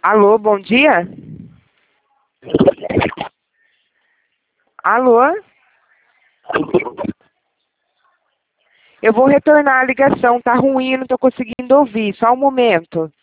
Alô, bom dia? Alô? Eu vou retornar a ligação, tá ruim, não tô conseguindo ouvir, só um momento.